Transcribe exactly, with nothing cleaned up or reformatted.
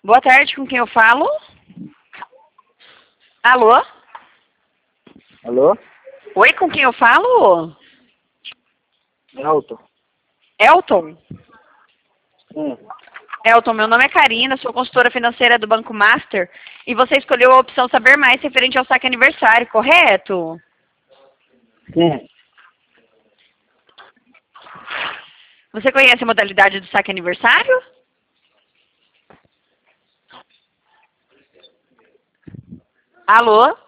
Boa tarde, com quem eu falo? Alô? Alô? Oi, com quem eu falo? Elton? Elton? Sim. Elton, meu nome é Karina, sou consultora financeira do Banco Master e você escolheu a opção Saber Mais referente ao saque aniversário, correto? Sim. Você conhece a modalidade do saque aniversário? Alô?